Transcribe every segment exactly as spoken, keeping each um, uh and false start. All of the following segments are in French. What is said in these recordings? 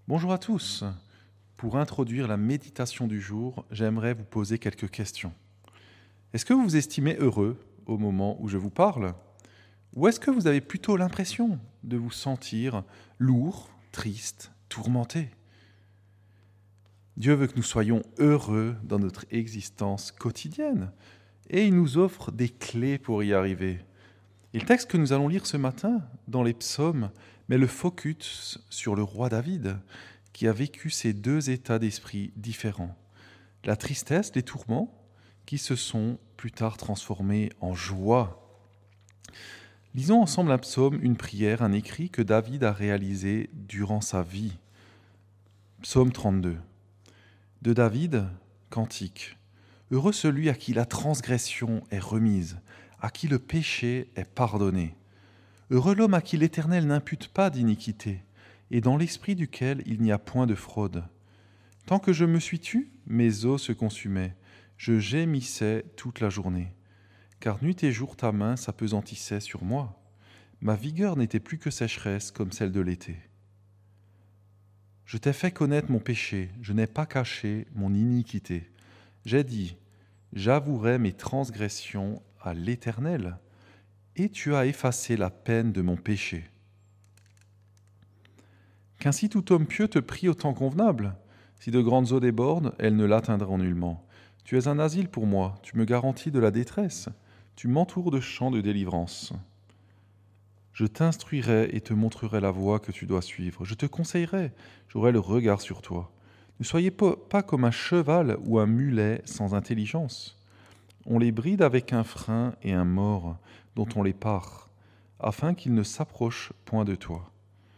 Bonjour à tous. Pour introduire la méditation du jour, j'aimerais vous poser quelques questions. Est-ce que vous vous estimez heureux au moment où je vous parle? Ou est-ce que vous avez plutôt l'impression de vous sentir lourd, triste, tourmenté? Dieu veut que nous soyons heureux dans notre existence quotidienne et il nous offre des clés pour y arriver. Et le texte que nous allons lire ce matin dans les psaumes met le focus sur le roi David, qui a vécu ces deux états d'esprit différents. La tristesse, les tourments, qui se sont plus tard transformés en joie. Lisons ensemble un psaume, une prière, un écrit que David a réalisé durant sa vie. Psaume trente-deux. De David, cantique. Heureux celui à qui la transgression est remise, à qui le péché est pardonné. Heureux l'homme à qui l'Éternel n'impute pas d'iniquité, et dans l'esprit duquel il n'y a point de fraude. Tant que je me suis tu, mes os se consumaient, je gémissais toute la journée. Car nuit et jour ta main s'apesantissait sur moi. Ma vigueur n'était plus que sécheresse comme celle de l'été. Je t'ai fait connaître mon péché, je n'ai pas caché mon iniquité. J'ai dit, j'avouerai mes transgressions à l'Éternel, et tu as effacé la peine de mon péché. Qu'ainsi tout homme pieux te prie au temps convenable. Si de grandes eaux débordent, elles ne l'atteindront nullement. Tu es un asile pour moi, tu me garantis de la détresse. Tu m'entoures de chants de délivrance. Je t'instruirai et te montrerai la voie que tu dois suivre. Je te conseillerai, j'aurai le regard sur toi. Ne soyez pas comme un cheval ou un mulet sans intelligence. On les bride avec un frein et un mors dont on les pare, afin qu'ils ne s'approchent point de toi.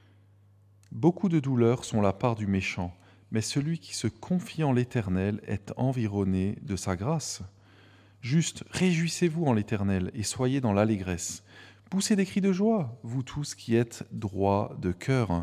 Beaucoup de douleurs sont la part du méchant, mais celui qui se confie en l'Éternel est environné de sa grâce. Juste, réjouissez-vous en l'Éternel et soyez dans l'allégresse. Poussez des cris de joie, vous tous qui êtes droits de cœur.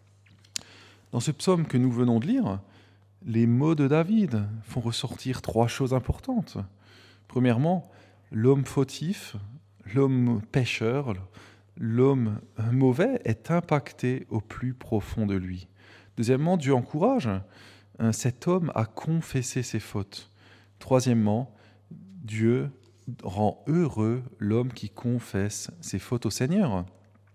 Dans ce psaume que nous venons de lire, les mots de David font ressortir trois choses importantes. Premièrement, l'homme fautif, l'homme pécheur, l'homme mauvais est impacté au plus profond de lui. Deuxièmement, Dieu encourage cet homme à confesser ses fautes. Troisièmement, Dieu rend heureux l'homme qui confesse ses fautes au Seigneur.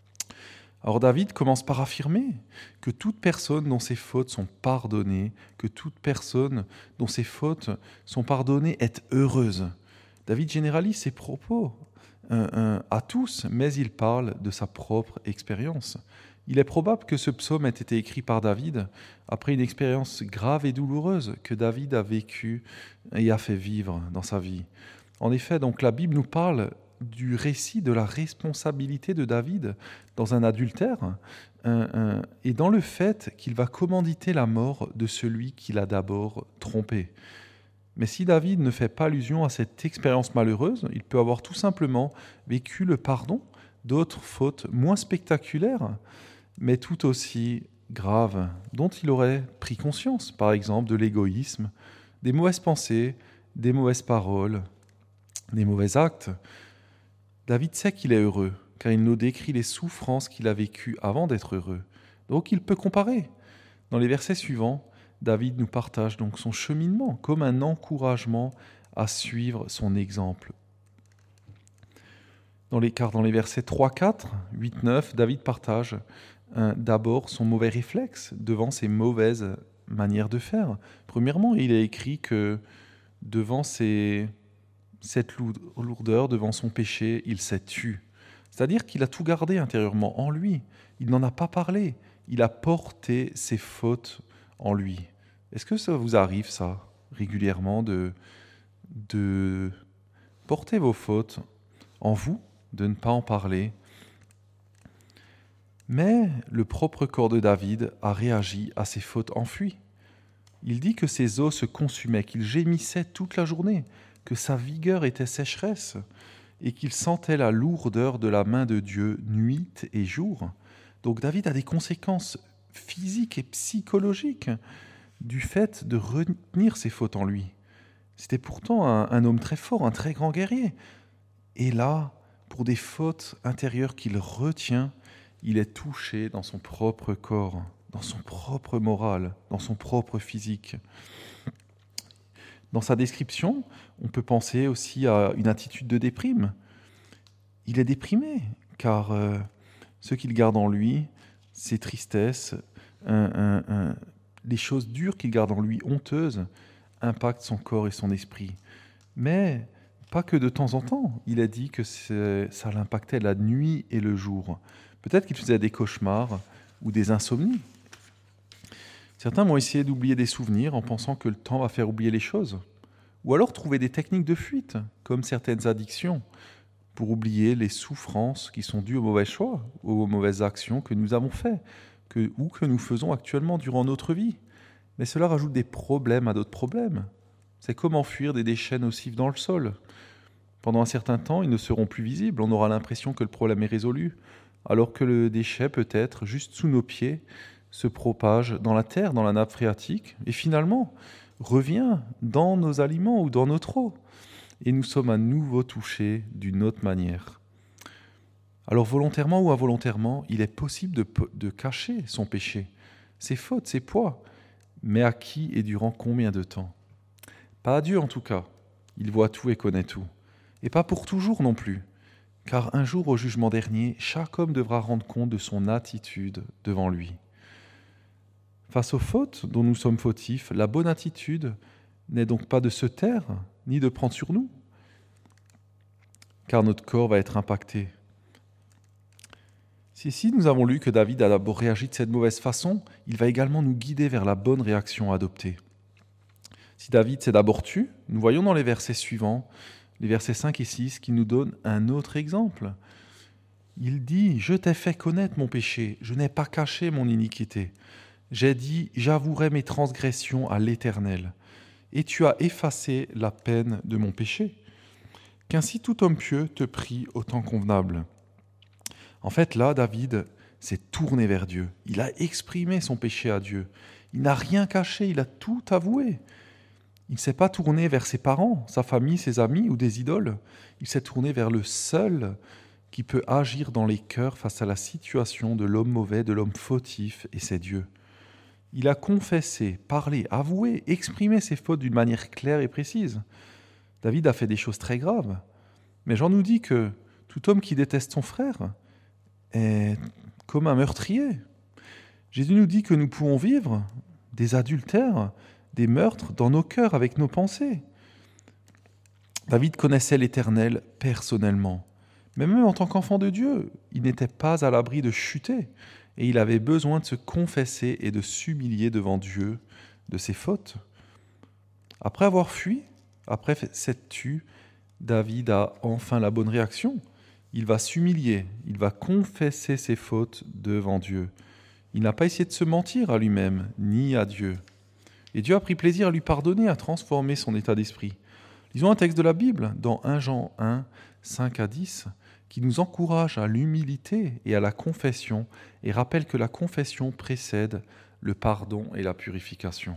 Alors David commence par affirmer que toute personne dont ses fautes sont pardonnées, que toute personne dont ses fautes sont pardonnées est heureuse. David généralise ses propos euh, euh, à tous, mais il parle de sa propre expérience. Il est probable que ce psaume ait été écrit par David après une expérience grave et douloureuse que David a vécue et a fait vivre dans sa vie. En effet, donc la Bible nous parle du récit de la responsabilité de David dans un adultère euh, euh, et dans le fait qu'il va commanditer la mort de celui qui l'a d'abord trompé. Mais si David ne fait pas allusion à cette expérience malheureuse, il peut avoir tout simplement vécu le pardon d'autres fautes moins spectaculaires, mais tout aussi graves, dont il aurait pris conscience, par exemple de l'égoïsme, des mauvaises pensées, des mauvaises paroles, des mauvais actes. David sait qu'il est heureux, car il nous décrit les souffrances qu'il a vécues avant d'être heureux. Donc il peut comparer. Dans les versets suivants, David nous partage donc son cheminement comme un encouragement à suivre son exemple. Dans les, car dans les versets trois, quatre, huit, neuf, David partage euh, d'abord son mauvais réflexe devant ses mauvaises manières de faire. Premièrement, il est écrit que devant ses, cette lourdeur, devant son péché, il s'est tu. C'est-à-dire qu'il a tout gardé intérieurement en lui. Il n'en a pas parlé. Il a porté ses fautes en lui. Est-ce que ça vous arrive, ça, régulièrement, de, de porter vos fautes en vous, de ne pas en parler? Mais le propre corps de David a réagi à ses fautes enfuies. Il dit que ses os se consumaient, qu'il gémissait toute la journée, que sa vigueur était sécheresse, et qu'il sentait la lourdeur de la main de Dieu nuit et jour. Donc David a des conséquences physiques et psychologiques du fait de retenir ses fautes en lui. C'était pourtant un, un homme très fort, un très grand guerrier. Et là, pour des fautes intérieures qu'il retient, il est touché dans son propre corps. dans son propre moral, dans son propre physique. Dans sa description, on peut penser aussi à une attitude de déprime. Il est déprimé, car euh, ce qu'il garde en lui, ses tristesses, un, un, un, les choses dures qu'il garde en lui, honteuses, impactent son corps et son esprit. Mais pas que de temps en temps. Il a dit que ça l'impactait la nuit et le jour. Peut-être qu'il faisait des cauchemars ou des insomnies. Certains vont essayer d'oublier des souvenirs en pensant que le temps va faire oublier les choses. Ou alors trouver des techniques de fuite, comme certaines addictions, pour oublier les souffrances qui sont dues aux mauvais choix, aux mauvaises actions que nous avons faites, que, ou que nous faisons actuellement durant notre vie. Mais cela rajoute des problèmes à d'autres problèmes. C'est comme enfuir des déchets nocifs dans le sol. Pendant un certain temps, ils ne seront plus visibles. On aura l'impression que le problème est résolu, alors que le déchet peut être juste sous nos pieds, se propage dans la terre, dans la nappe phréatique, et finalement revient dans nos aliments ou dans notre eau. Et nous sommes à nouveau touchés d'une autre manière. Alors volontairement ou involontairement, il est possible de, de cacher son péché, ses fautes, ses poids. Mais à qui et durant combien de temps ? Pas à Dieu en tout cas. Il voit tout et connaît tout. Et pas pour toujours non plus. Car un jour au jugement dernier, chaque homme devra rendre compte de son attitude devant lui. Face aux fautes dont nous sommes fautifs, la bonne attitude n'est donc pas de se taire, ni de prendre sur nous, car notre corps va être impacté. Si ici nous avons lu que David a d'abord réagi de cette mauvaise façon, il va également nous guider vers la bonne réaction à adopter. Si David s'est d'abord tu, nous voyons dans les versets suivants, les versets cinq et six, qu'il nous donne un autre exemple. Il dit « Je t'ai fait connaître mon péché, je n'ai pas caché mon iniquité. J'ai dit « J'avouerai mes transgressions à l'Éternel. » Et tu as effacé la peine de mon péché. Qu'ainsi tout homme pieux te prie au temps convenable. En fait, là, David s'est tourné vers Dieu. Il a exprimé son péché à Dieu. Il n'a rien caché, il a tout avoué. Il ne s'est pas tourné vers ses parents, sa famille, ses amis ou des idoles. Il s'est tourné vers le seul qui peut agir dans les cœurs face à la situation de l'homme mauvais, de l'homme fautif, et c'est Dieu. Il a confessé, parlé, avoué, exprimé ses fautes d'une manière claire et précise. David a fait des choses très graves. Mais Jean nous dit que tout homme qui déteste son frère est comme un meurtrier. Jésus nous dit que nous pouvons vivre des adultères, des meurtres dans nos cœurs avec nos pensées. David connaissait l'Éternel personnellement. Mais même en tant qu'enfant de Dieu, il n'était pas à l'abri de chuter. Et il avait besoin de se confesser et de s'humilier devant Dieu de ses fautes. Après avoir fui, après s'être tu, David a enfin la bonne réaction. Il va s'humilier, il va confesser ses fautes devant Dieu. Il n'a pas essayé de se mentir à lui-même, ni à Dieu. Et Dieu a pris plaisir à lui pardonner, à transformer son état d'esprit. Lisons un texte de la Bible, dans premier Jean un, cinq à dix, qui nous encourage à l'humilité et à la confession, et rappelle que la confession précède le pardon et la purification.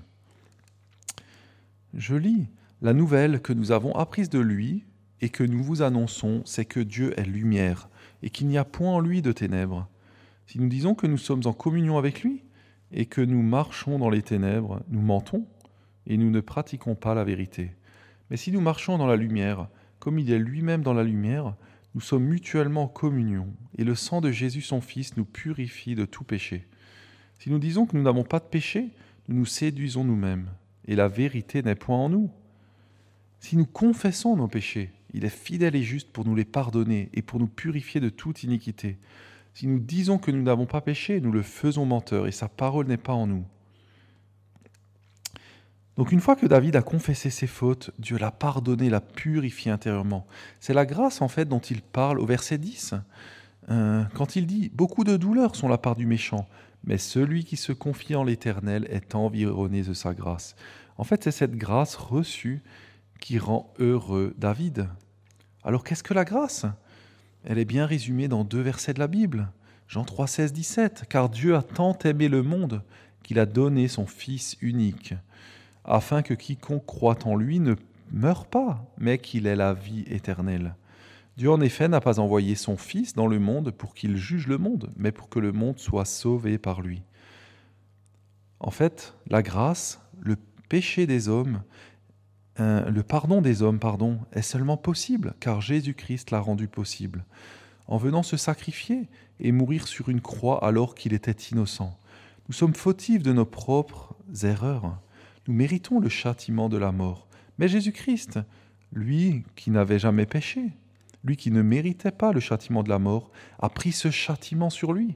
Je lis, « La nouvelle que nous avons apprise de lui et que nous vous annonçons, c'est que Dieu est lumière et qu'il n'y a point en lui de ténèbres. Si nous disons que nous sommes en communion avec lui et que nous marchons dans les ténèbres, nous mentons et nous ne pratiquons pas la vérité. Mais si nous marchons dans la lumière, comme il est lui-même dans la lumière, nous sommes mutuellement en communion, et le sang de Jésus son Fils nous purifie de tout péché. Si nous disons que nous n'avons pas de péché, nous nous séduisons nous-mêmes, et la vérité n'est point en nous. Si nous confessons nos péchés, il est fidèle et juste pour nous les pardonner et pour nous purifier de toute iniquité. Si nous disons que nous n'avons pas péché, nous le faisons menteur, et sa parole n'est pas en nous. » Donc une fois que David a confessé ses fautes, Dieu l'a pardonné, l'a purifié intérieurement. C'est la grâce en fait dont il parle au verset dix, euh, quand il dit « Beaucoup de douleurs sont la part du méchant, mais celui qui se confie en l'Éternel est environné de sa grâce. » En fait, c'est cette grâce reçue qui rend heureux David. Alors qu'est-ce que la grâce ? Elle est bien résumée dans deux versets de la Bible. Jean trois, seize, dix-sept. « Car Dieu a tant aimé le monde qu'il a donné son Fils unique, afin que quiconque croit en lui ne meure pas, mais qu'il ait la vie éternelle. Dieu en effet n'a pas envoyé son Fils dans le monde pour qu'il juge le monde, mais pour que le monde soit sauvé par lui. En fait, la grâce, le péché des hommes, euh, le pardon des hommes, pardon, est seulement possible, car Jésus-Christ l'a rendu possible, en venant se sacrifier et mourir sur une croix alors qu'il était innocent. Nous sommes fautifs de nos propres erreurs. Nous méritons le châtiment de la mort. Mais Jésus-Christ, lui qui n'avait jamais péché, lui qui ne méritait pas le châtiment de la mort, a pris ce châtiment sur lui.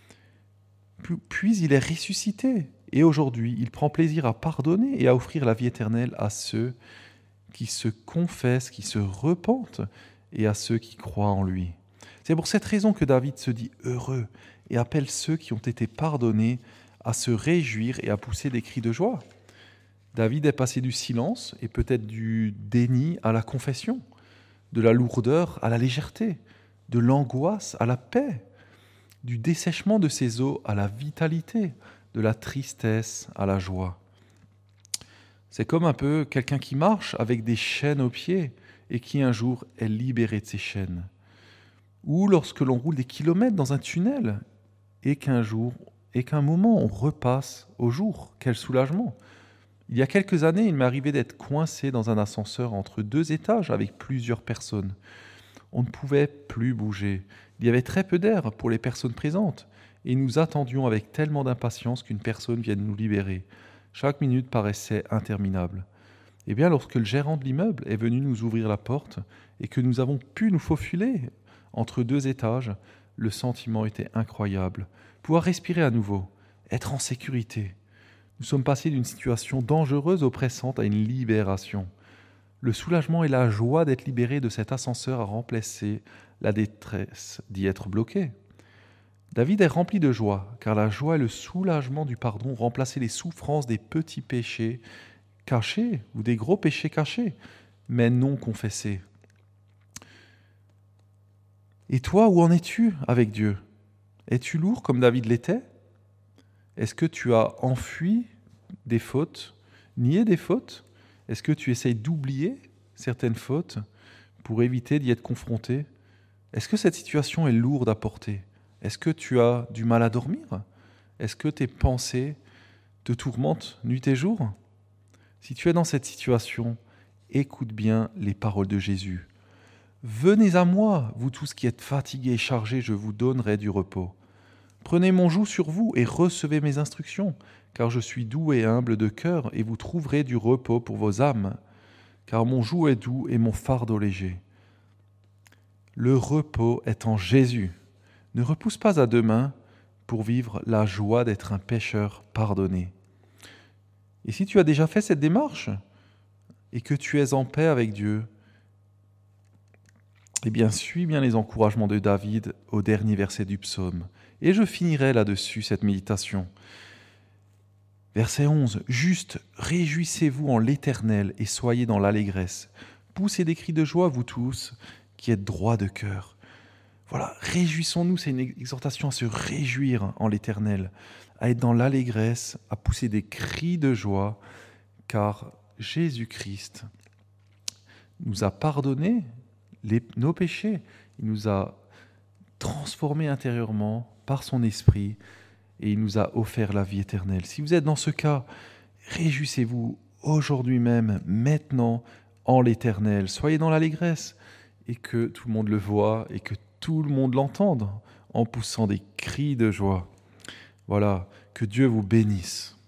Puis il est ressuscité. Et aujourd'hui, il prend plaisir à pardonner et à offrir la vie éternelle à ceux qui se confessent, qui se repentent et à ceux qui croient en lui. C'est pour cette raison que David se dit heureux et appelle ceux qui ont été pardonnés à se réjouir et à pousser des cris de joie. David est passé du silence et peut-être du déni à la confession, de la lourdeur à la légèreté, de l'angoisse à la paix, du dessèchement de ses os à la vitalité, de la tristesse à la joie. C'est comme un peu quelqu'un qui marche avec des chaînes aux pieds et qui un jour est libéré de ses chaînes. Ou lorsque l'on roule des kilomètres dans un tunnel et qu'un jour, et qu'un moment on repasse au jour. Quel soulagement! Il y a quelques années, il m'est arrivé d'être coincé dans un ascenseur entre deux étages avec plusieurs personnes. On ne pouvait plus bouger. Il y avait très peu d'air pour les personnes présentes et nous attendions avec tellement d'impatience qu'une personne vienne nous libérer. Chaque minute paraissait interminable. Eh bien, lorsque le gérant de l'immeuble est venu nous ouvrir la porte et que nous avons pu nous faufiler entre deux étages, le sentiment était incroyable. Pouvoir respirer à nouveau, être en sécurité. Nous sommes passés d'une situation dangereuse, oppressante, à une libération. Le soulagement et la joie d'être libérés de cet ascenseur a remplacé la détresse d'y être bloqué. David est rempli de joie, car la joie et le soulagement du pardon remplaçaient les souffrances des petits péchés cachés ou des gros péchés cachés, mais non confessés. Et toi, où en es-tu avec Dieu? Es-tu lourd comme David l'était? Est-ce que tu as enfui des fautes, nié des fautes? Est-ce que tu essayes d'oublier certaines fautes pour éviter d'y être confronté? Est-ce que cette situation est lourde à porter? Est-ce que tu as du mal à dormir? Est-ce que tes pensées te tourmentent nuit et jour? Si tu es dans cette situation, écoute bien les paroles de Jésus. « Venez à moi, vous tous qui êtes fatigués et chargés, je vous donnerai du repos. Prenez mon joug sur vous et recevez mes instructions, car je suis doux et humble de cœur, et vous trouverez du repos pour vos âmes, car mon joug est doux et mon fardeau léger. » Le repos est en Jésus. Ne repousse pas à demain pour vivre la joie d'être un pécheur pardonné. Et si tu as déjà fait cette démarche et que tu es en paix avec Dieu, eh bien, suis bien les encouragements de David au dernier verset du psaume. Et je finirai là-dessus cette méditation. Verset onze. « Juste, réjouissez-vous en l'Éternel et soyez dans l'allégresse. Poussez des cris de joie, vous tous, qui êtes droits de cœur. » Voilà, réjouissons-nous, c'est une exhortation à se réjouir en l'Éternel, à être dans l'allégresse, à pousser des cris de joie, car Jésus-Christ nous a pardonné les, nos péchés, il nous a transformés intérieurement par son esprit et il nous a offert la vie éternelle. Si vous êtes dans ce cas, réjouissez-vous aujourd'hui même, maintenant, en l'Éternel. Soyez dans l'allégresse et que tout le monde le voit et que tout le monde l'entende en poussant des cris de joie. Voilà, que Dieu vous bénisse.